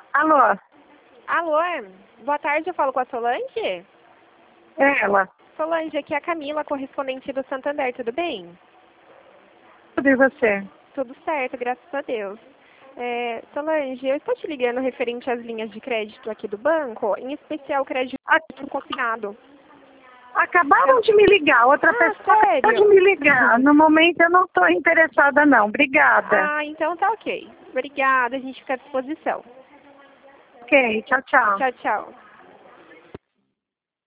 Alô? Alô, boa tarde, eu falo com a Solange? É ela. Solange, aqui é a Camila, correspondente do Santander, tudo bem? Tudo e você? Tudo certo, graças a Deus. Solange, eu estou te ligando referente às linhas de crédito aqui do banco, em especial crédito consignado. Acabaram de me ligar, outra pessoa acabou de me ligar. No momento eu não estou interessada não, obrigada. Ah, então tá ok. Obrigada, a gente fica à disposição. Ok, tchau, tchau. Tchau, tchau.